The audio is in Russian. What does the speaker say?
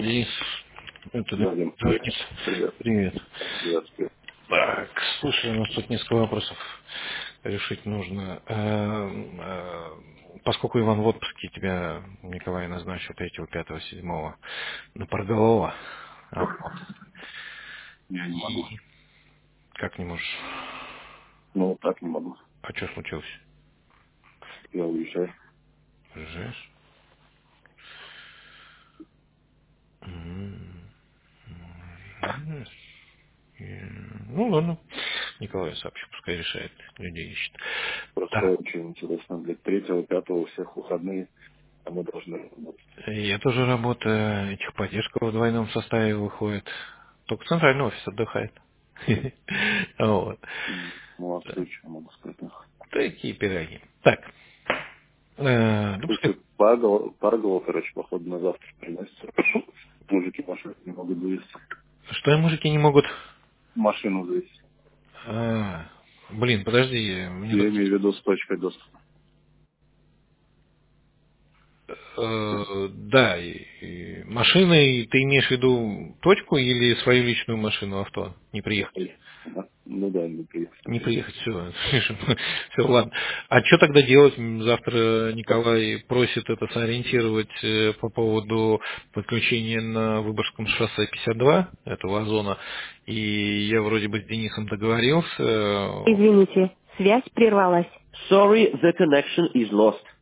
Денис, это Да, Дим. Денис. Привет. Привет. Приветствую. Так, слушай, у нас тут несколько вопросов решить нужно. Поскольку Иван в отпуске, тебя Николай назначил 3, 5, 7 на Парголова. Вот. Я не могу. И как не можешь? Ну, так не могу. А что случилось? Я уезжаю. Уезжаешь? Уезжаешь? Ну ладно. Николай сообщу, пускай решает, людей ищет. Просто Так. очень интересно. Для 3-5 у всех выходные, а мы должны работать. Я тоже работаю, техподдержка в двойном составе выходит. Только центральный офис отдыхает. Вот. Молодцы, что могу сказать. Такие пироги. Так. Ну, пускай. Слушай, Парголов, короче, походу на завтра приносится. Мужики машину не могут завести. Что мужики не могут? Машину завести. Блин, подожди, мне Я тут... имею в виду с точкой доступа. Да, и машиной ты имеешь в виду точку или свою личную машину авто? Не приехать. Да? Ну да, не приехать. Не приехать, все. Все, ладно. А что тогда делать? Завтра Николай просит это сориентировать по поводу подключения на Выборгском шоссе 52 этого озона. И я вроде бы с Денисом договорился. Извините, связь прервалась. Sorry, the connection is lost.